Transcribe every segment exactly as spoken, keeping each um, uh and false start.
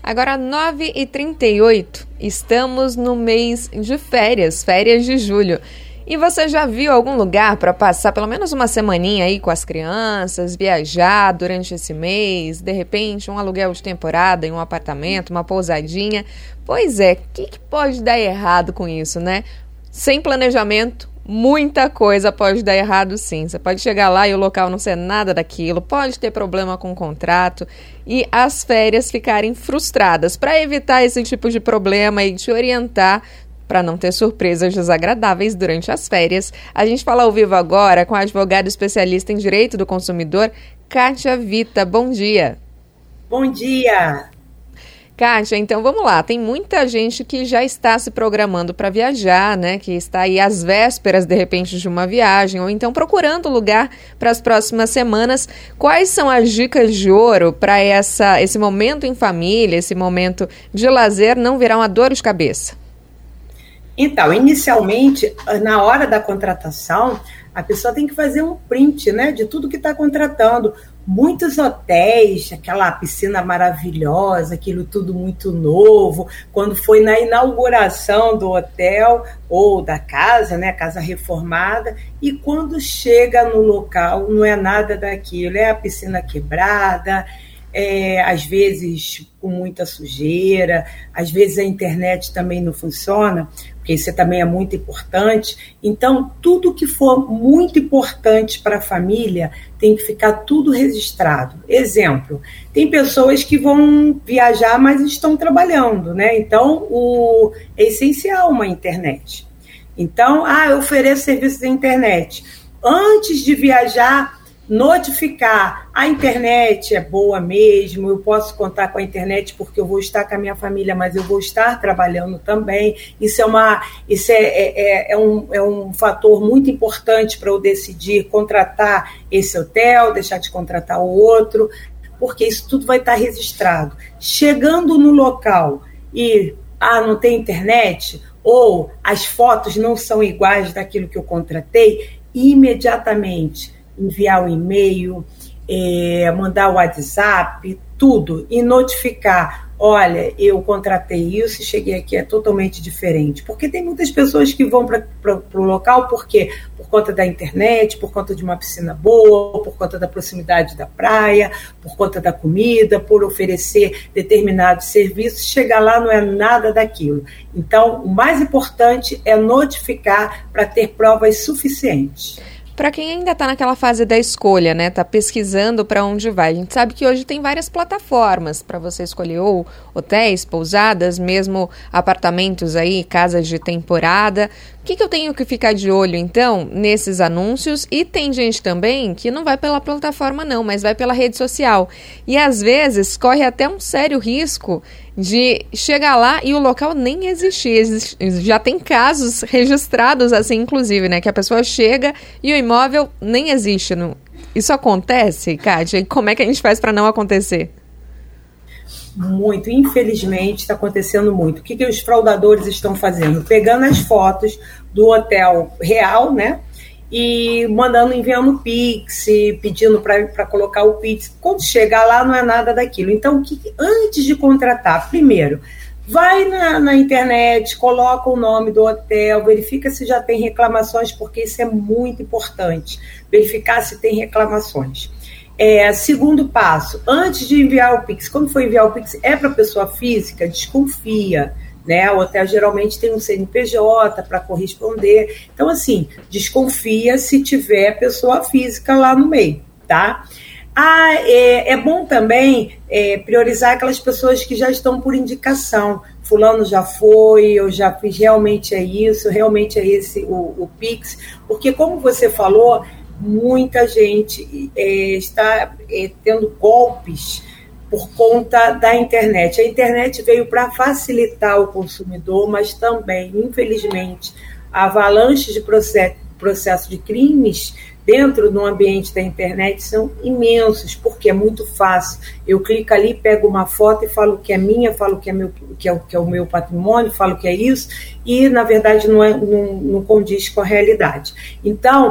Agora, nove e trinta e oito, estamos no mês de férias, férias de julho. E você já viu algum lugar para passar pelo menos uma semaninha aí com as crianças, viajar durante esse mês, de repente um aluguel de temporada em um apartamento, uma pousadinha? Pois é, o que, que pode dar errado com isso, né? Sem planejamento, muita coisa pode dar errado sim. Você pode chegar lá e o local não ser nada daquilo, pode ter problema com o contrato e as férias ficarem frustradas. Para evitar esse tipo de problema e te orientar para não ter surpresas desagradáveis durante as férias, a gente fala ao vivo agora com a advogada especialista em direito do consumidor, Kátia Vita. Bom dia. Bom dia. Kátia, então vamos lá. Tem muita gente que já está se programando para viajar, né? Que está aí às vésperas, de repente, de uma viagem, ou então procurando lugar para as próximas semanas. Quais são as dicas de ouro para essa esse momento em família, esse momento de lazer não virar uma dor de cabeça? Então, inicialmente, na hora da contratação, a pessoa tem que fazer um print, né, de tudo que está contratando. Muitos hotéis, aquela piscina maravilhosa, aquilo tudo muito novo, quando foi na inauguração do hotel ou da casa, né, casa reformada, e quando chega no local não é nada daquilo, é a piscina quebrada, É, às vezes com muita sujeira, às vezes a internet também não funciona, porque isso também é muito importante. Então, tudo que for muito importante para a família tem que ficar tudo registrado. Exemplo, tem pessoas que vão viajar, mas estão trabalhando, né? Então, o, é essencial uma internet. Então, ah, eu ofereço serviço de internet. Antes de viajar, notificar, a internet é boa mesmo, eu posso contar com a internet porque eu vou estar com a minha família, mas eu vou estar trabalhando também. Isso é, uma, isso é, é, é, um, é um fator muito importante para eu decidir contratar esse hotel, deixar de contratar o outro, porque isso tudo vai estar registrado. Chegando no local e ah, não tem internet, ou as fotos não são iguais daquilo que eu contratei, imediatamente enviar um e-mail, é, mandar o WhatsApp, tudo, e notificar, olha, eu contratei isso e cheguei aqui, é totalmente diferente. Porque tem muitas pessoas que vão para o local, por quê? Por conta da internet, por conta de uma piscina boa, por conta da proximidade da praia, por conta da comida, por oferecer determinados serviços, chegar lá não é nada daquilo. Então, o mais importante é notificar para ter provas suficientes. Para quem ainda está naquela fase da escolha, né, está pesquisando para onde vai, a gente sabe que hoje tem várias plataformas para você escolher, ou hotéis, pousadas, mesmo apartamentos aí, casas de temporada. O que, que eu tenho que ficar de olho, então, nesses anúncios? E tem gente também que não vai pela plataforma não, mas vai pela rede social. E às vezes corre até um sério risco de chegar lá e o local nem existir. Existe, já tem casos registrados assim, inclusive, né? Que a pessoa chega e o imóvel nem existe. Não. Isso acontece, Kátia? E como é que a gente faz para não acontecer? Muito, infelizmente está acontecendo muito. O que, que os fraudadores estão fazendo? Pegando as fotos do hotel real, né? E mandando, enviando Pix, pedindo para colocar o Pix. Quando chegar lá, não é nada daquilo. Então, que, antes de contratar, primeiro, vai na, na internet, coloca o nome do hotel, verifica se já tem reclamações, porque isso é muito importante, verificar se tem reclamações. É, segundo passo, antes de enviar o Pix, quando for enviar o Pix, é para pessoa física, desconfia. Né? O hotel geralmente tem um C N P J para corresponder. Então, assim, desconfia se tiver pessoa física lá no meio, tá? Ah, é, é bom também é, priorizar aquelas pessoas que já estão por indicação. Fulano já foi, eu já fiz, realmente é isso, realmente é esse o, o Pix. Porque, como você falou, muita gente é, está é, tendo golpes por conta da internet. A internet veio para facilitar o consumidor, mas também, infelizmente, a avalanche de processo, processo de crimes dentro do ambiente da internet são imensos, porque é muito fácil. Eu clico ali, pego uma foto e falo que é minha, falo que é, meu, que é, que é o meu patrimônio, falo que é isso, e, na verdade, não, é, não, não condiz com a realidade. Então,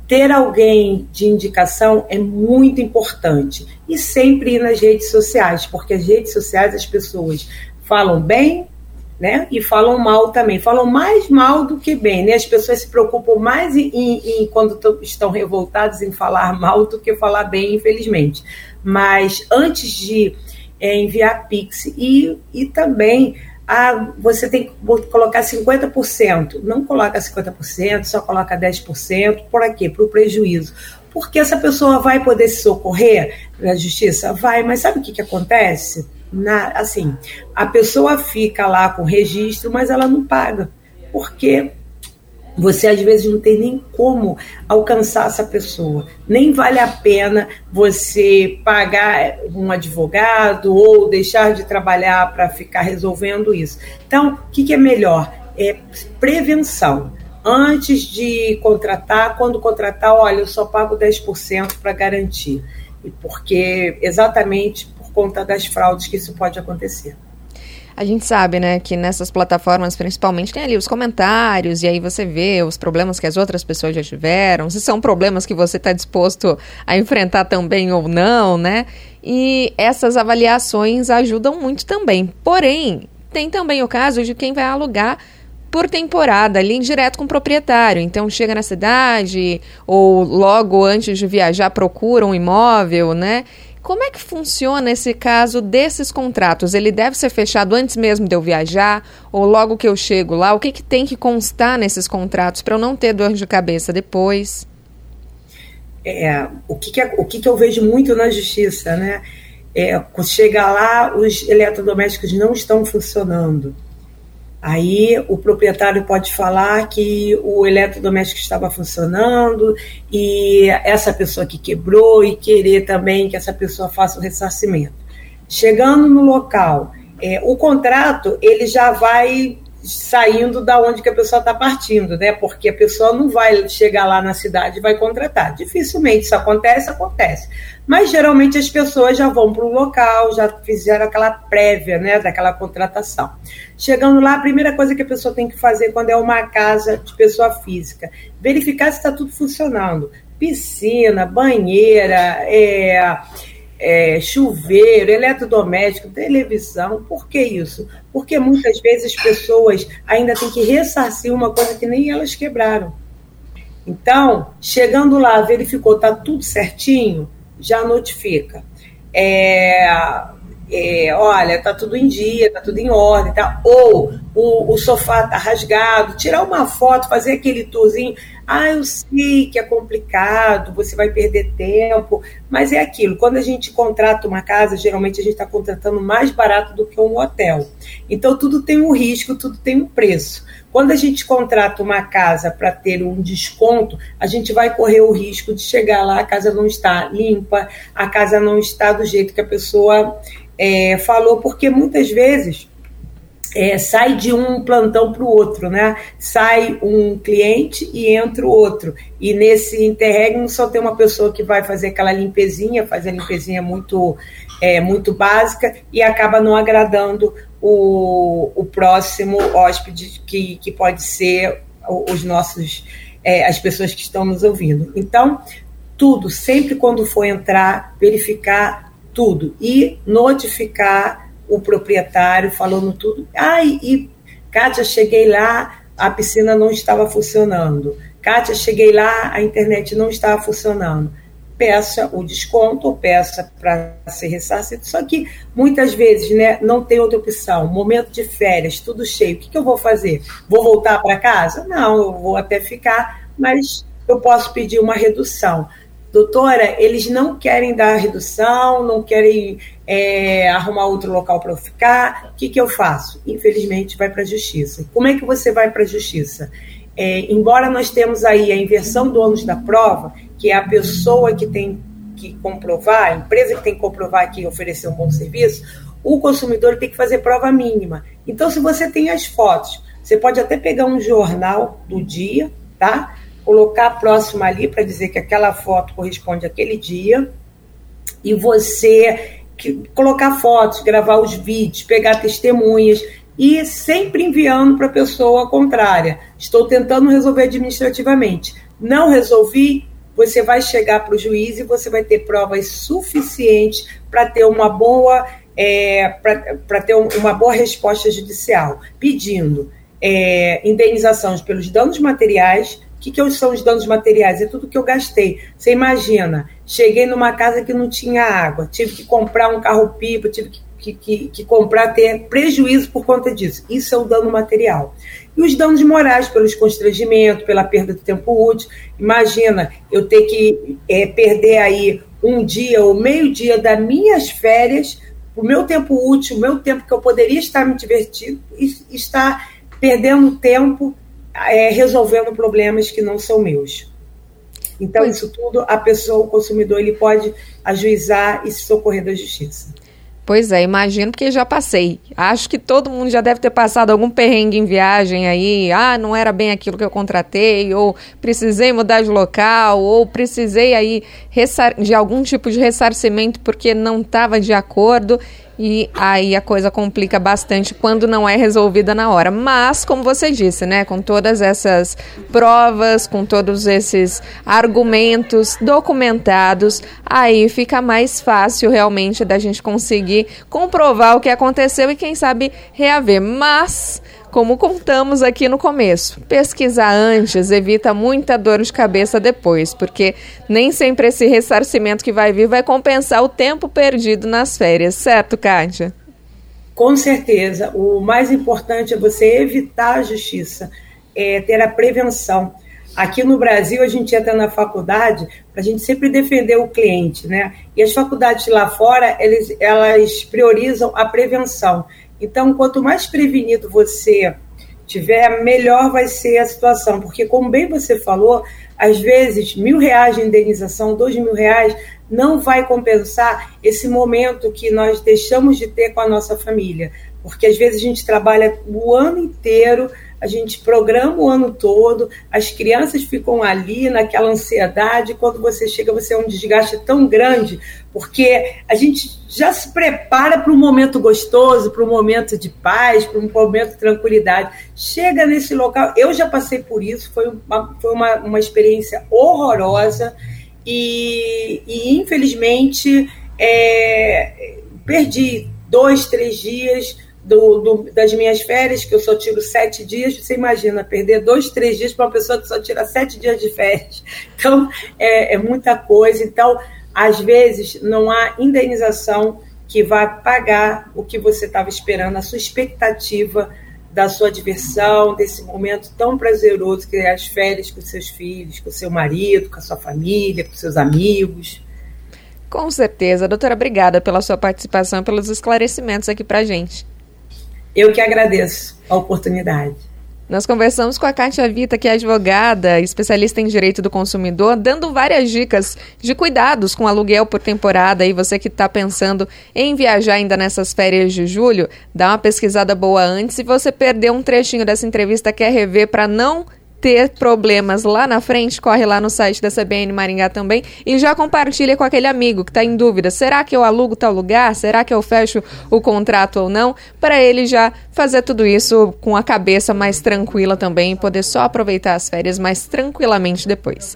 ter alguém de indicação é muito importante. E sempre ir nas redes sociais, porque as redes sociais as pessoas falam bem, né, e falam mal também. Falam mais mal do que bem. Né? As pessoas se preocupam mais em, em, em quando t- estão revoltadas em falar mal do que falar bem, infelizmente. Mas antes de é, enviar Pix e, e também... Ah, você tem que colocar cinquenta por cento. Não coloca cinquenta por cento, só coloca dez por cento. Por quê? Para o prejuízo. Porque essa pessoa vai poder se socorrer na justiça? Vai, mas sabe o que, que acontece? Na, assim, a pessoa fica lá com o registro, mas ela não paga. Porque você às vezes não tem nem como alcançar essa pessoa. Nem vale a pena você pagar um advogado ou deixar de trabalhar para ficar resolvendo isso. Então, o que, que é melhor? É prevenção. Antes de contratar, quando contratar, olha, eu só pago dez por cento para garantir. Porque exatamente por conta das fraudes que isso pode acontecer. A gente sabe, né, que nessas plataformas, principalmente, tem ali os comentários, e aí você vê os problemas que as outras pessoas já tiveram, se são problemas que você está disposto a enfrentar também ou não, né? E essas avaliações ajudam muito também. Porém, tem também o caso de quem vai alugar por temporada, ali direto com o proprietário. Então, chega na cidade, ou logo antes de viajar, procura um imóvel, né? Como é que funciona esse caso desses contratos? Ele deve ser fechado antes mesmo de eu viajar ou logo que eu chego lá? O que, que tem que constar nesses contratos para eu não ter dor de cabeça depois? É, o que, que, o que, que eu vejo muito na justiça, né? É, chega lá, os eletrodomésticos não estão funcionando. Aí o proprietário pode falar que o eletrodoméstico estava funcionando e essa pessoa que quebrou e querer também que essa pessoa faça o ressarcimento. Chegando no local, é, o contrato ele já vai saindo da onde que a pessoa está partindo, né? Porque a pessoa não vai chegar lá na cidade e vai contratar. Dificilmente isso acontece, acontece. Mas geralmente as pessoas já vão para o local, já fizeram aquela prévia, né, daquela contratação. Chegando lá, a primeira coisa que a pessoa tem que fazer quando é uma casa de pessoa física, verificar se está tudo funcionando. Piscina, banheira, é... É, chuveiro, eletrodoméstico, televisão. Por que isso? Porque muitas vezes as pessoas ainda têm que ressarcir uma coisa que nem elas quebraram. Então, chegando lá, verificou, está tudo certinho, já notifica. É, é, olha, está tudo em dia, está tudo em ordem, tá? Ou o, o sofá está rasgado, tirar uma foto, fazer aquele tourzinho. Ah, eu sei que é complicado, você vai perder tempo, mas é aquilo, quando a gente contrata uma casa, geralmente a gente está contratando mais barato do que um hotel. Então, tudo tem um risco, tudo tem um preço. Quando a gente contrata uma casa para ter um desconto, a gente vai correr o risco de chegar lá, a casa não está limpa, a casa não está do jeito que a pessoa é, falou, porque muitas vezes... É, sai de um plantão para o outro, né? Sai um cliente e entra o outro. E nesse interregno só tem uma pessoa que vai fazer aquela limpezinha, faz a limpezinha muito, é, muito básica e acaba não agradando o, o próximo hóspede, que, que pode ser os nossos, é, as pessoas que estão nos ouvindo. Então, tudo, sempre quando for entrar, verificar tudo e notificar o proprietário falando tudo. Ah, e, e Kátia, cheguei lá, a piscina não estava funcionando. Kátia, cheguei lá, a internet não estava funcionando. Peça o desconto ou peça para ser ressarcido. Só que muitas vezes, né, não tem outra opção. Momento de férias, tudo cheio. O que, que eu vou fazer? Vou voltar para casa? Não, eu vou até ficar, mas eu posso pedir uma redução. Doutora, eles não querem dar redução, não querem é, arrumar outro local para eu ficar. O que, que eu faço? Infelizmente, vai para a justiça. Como é que você vai para a justiça? É, embora nós temos aí a inversão do ônus da prova, que é a pessoa que tem que comprovar, a empresa que tem que comprovar que ofereceu um bom serviço, o consumidor tem que fazer prova mínima. Então, se você tem as fotos, você pode até pegar um jornal do dia, tá? Colocar próximo ali para dizer que aquela foto corresponde àquele dia e você que, colocar fotos, gravar os vídeos, pegar testemunhas e sempre enviando para a pessoa contrária. Estou tentando resolver administrativamente. Não resolvi, você vai chegar para o juiz e você vai ter provas suficientes para ter uma boa, é, para ter uma boa resposta judicial, pedindo é, indenização pelos danos materiais. O que, que são os danos materiais? É tudo que eu gastei. Você imagina, cheguei numa casa que não tinha água, tive que comprar um carro-pipa, tive que, que, que, que comprar, ter prejuízo por conta disso. Isso é o dano material. E os danos morais, pelos constrangimentos, pela perda de tempo útil. Imagina, eu ter que é, perder aí um dia ou meio dia das minhas férias, o meu tempo útil, o meu tempo que eu poderia estar me divertindo, e estar perdendo tempo É, resolvendo problemas que não são meus. Então, pois. Isso tudo, a pessoa, o consumidor, ele pode ajuizar e se socorrer da justiça. Pois é, imagino, porque já passei. Acho que todo mundo já deve ter passado algum perrengue em viagem aí. Ah, não era bem aquilo que eu contratei, ou precisei mudar de local, ou precisei aí de algum tipo de ressarcimento porque não estava de acordo. E aí a coisa complica bastante quando não é resolvida na hora. Mas, como você disse, né, com todas essas provas, com todos esses argumentos documentados, aí fica mais fácil realmente da gente conseguir comprovar o que aconteceu e, quem sabe, reaver. Mas, como contamos aqui no começo, pesquisar antes evita muita dor de cabeça depois, porque nem sempre esse ressarcimento que vai vir vai compensar o tempo perdido nas férias, certo, Kátia? Com certeza. O mais importante é você evitar a justiça, é ter a prevenção. Aqui no Brasil, a gente entra na faculdade para a gente sempre defender o cliente, né? E as faculdades lá fora, eles, elas priorizam a prevenção. Então, quanto mais prevenido você tiver, melhor vai ser a situação. Porque, como bem você falou, às vezes, mil reais de indenização, dois mil reais, não vai compensar esse momento que nós deixamos de ter com a nossa família. Porque, às vezes, a gente trabalha o ano inteiro, a gente programa o ano todo, as crianças ficam ali naquela ansiedade, quando você chega, você é um desgaste tão grande, porque a gente já se prepara para um momento gostoso, para um momento de paz, para um momento de tranquilidade. Chega nesse local, eu já passei por isso, foi uma, foi uma, uma experiência horrorosa e, e infelizmente, é, perdi dois, três dias Do, do, das minhas férias, que eu só tiro sete dias. Você imagina, perder dois, três dias para uma pessoa que só tira sete dias de férias. Então, é, é muita coisa. Então, às vezes, não há indenização que vá pagar o que você estava esperando, a sua expectativa da sua diversão, desse momento tão prazeroso que é as férias com seus filhos, com seu marido, com a sua família, com seus amigos. Com certeza. Doutora, obrigada pela sua participação e pelos esclarecimentos aqui para a gente. Eu que agradeço a oportunidade. Nós conversamos com a Kátia Vita, que é advogada, especialista em direito do consumidor, dando várias dicas de cuidados com aluguel por temporada. E você que está pensando em viajar ainda nessas férias de julho, dá uma pesquisada boa antes. Se você perdeu um trechinho dessa entrevista, quer rever para não ter problemas lá na frente, corre lá no site da C B N Maringá também e já compartilha com aquele amigo que está em dúvida, será que eu alugo tal lugar? Será que eu fecho o contrato ou não? Para ele já fazer tudo isso com a cabeça mais tranquila também e poder só aproveitar as férias mais tranquilamente depois.